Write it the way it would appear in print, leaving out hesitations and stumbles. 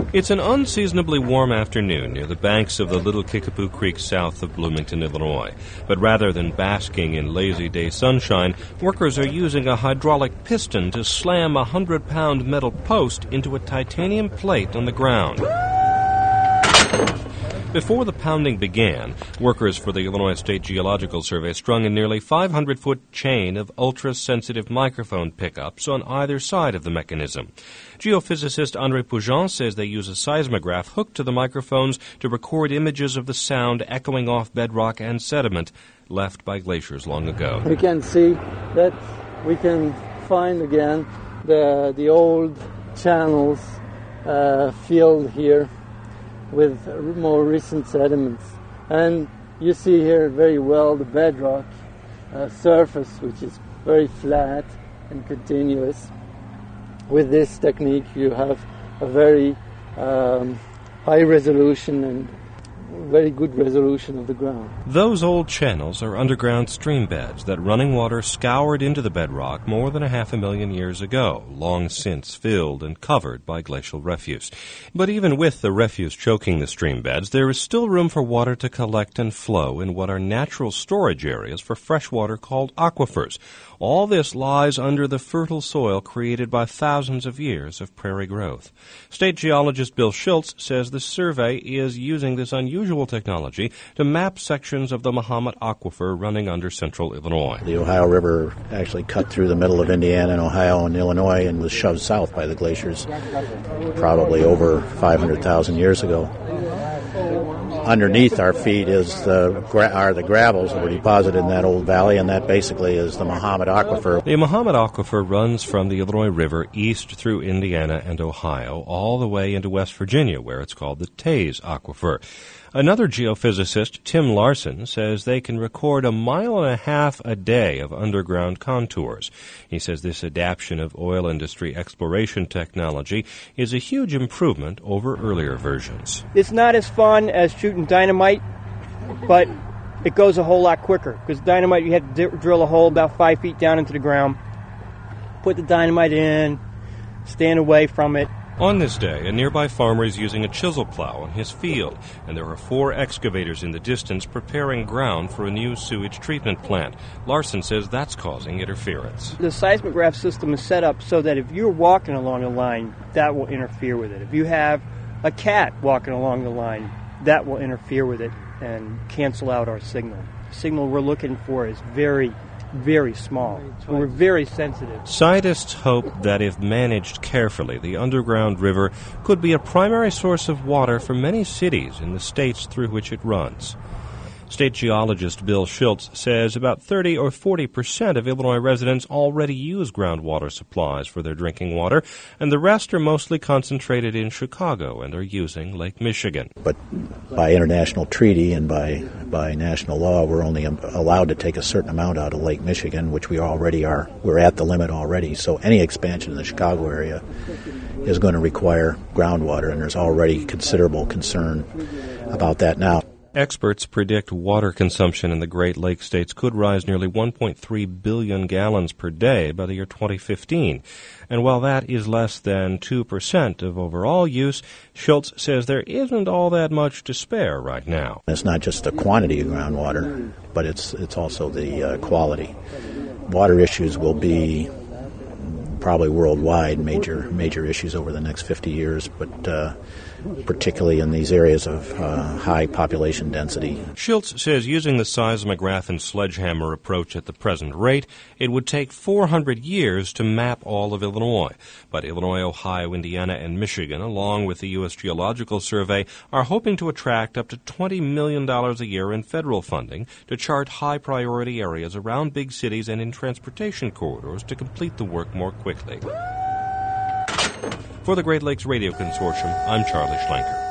It's an unseasonably warm afternoon near the banks of the Little Kickapoo Creek south of Bloomington, Illinois. But rather than basking in lazy day sunshine, workers are using a hydraulic piston to slam a 100-pound metal post into a titanium plate on the ground. Before the pounding began, workers for the Illinois State Geological Survey strung a nearly 500-foot chain of ultra-sensitive microphone pickups on either side of the mechanism. Geophysicist Andre Poujon says they use a seismograph hooked to the microphones to record images of the sound echoing off bedrock and sediment left by glaciers long ago. We can see that we can find again the old channels filled here with more recent sediments. And you see here very well the bedrock surface, which is very flat and continuous. With this technique you have a very high resolution and very good resolution of the ground. Those old channels are underground stream beds that running water scoured into the bedrock more than 500,000 years ago, long since filled and covered by glacial refuse. But even with the refuse choking the stream beds, there is still room for water to collect and flow in what are natural storage areas for fresh water called aquifers. All this lies under the fertile soil created by thousands of years of prairie growth. State geologist Bill Schultz says the survey is using this unusual technology to map sections of the Mahomet Aquifer running under central Illinois. The Ohio River actually cut through the middle of Indiana and Ohio and Illinois and was shoved south by the glaciers probably over 500,000 years ago. Underneath our feet are the gravels that were deposited in that old valley, and that basically is the Mahomet Aquifer. The Mahomet Aquifer runs from the Illinois River east through Indiana and Ohio all the way into West Virginia, where it's called the Taze Aquifer. Another geophysicist, Tim Larson, says they can record 1.5 miles a day of underground contours. He says this adaptation of oil industry exploration technology is a huge improvement over earlier versions. It's not as fun as shooting dynamite, but it goes a whole lot quicker. Because dynamite, you have to drill a hole about 5 feet down into the ground, put the dynamite in, stand away from it. On this day, a nearby farmer is using a chisel plow on his field, and there are 4 excavators in the distance preparing ground for a new sewage treatment plant. Larson says that's causing interference. The seismograph system is set up so that if you're walking along the line, that will interfere with it. If you have a cat walking along the line, that will interfere with it and cancel out our signal. The signal we're looking for is very, very small. We're very sensitive. Scientists hope that if managed carefully, the underground river could be a primary source of water for many cities in the states through which it runs. State geologist Bill Schultz says about 30 or 40% of Illinois residents already use groundwater supplies for their drinking water, and the rest are mostly concentrated in Chicago and are using Lake Michigan. But by international treaty and by national law, we're only allowed to take a certain amount out of Lake Michigan, which we already are. We're at the limit already. So any expansion in the Chicago area is going to require groundwater, and there's already considerable concern about that now. Experts predict water consumption in the Great Lakes states could rise nearly 1.3 billion gallons per day by the year 2015. And while that is less than 2% of overall use, Schultz says there isn't all that much to spare right now. It's not just the quantity of groundwater, but it's also the quality. Water issues will be probably worldwide major issues over the next 50 years, but particularly in these areas of high population density. Schultz says using the seismograph and sledgehammer approach at the present rate, it would take 400 years to map all of Illinois. But Illinois, Ohio, Indiana, and Michigan, along with the U.S. Geological Survey, are hoping to attract up to $20 million a year in federal funding to chart high-priority areas around big cities and in transportation corridors to complete the work more quickly. For the Great Lakes Radio Consortium, I'm Charlie Schlenker.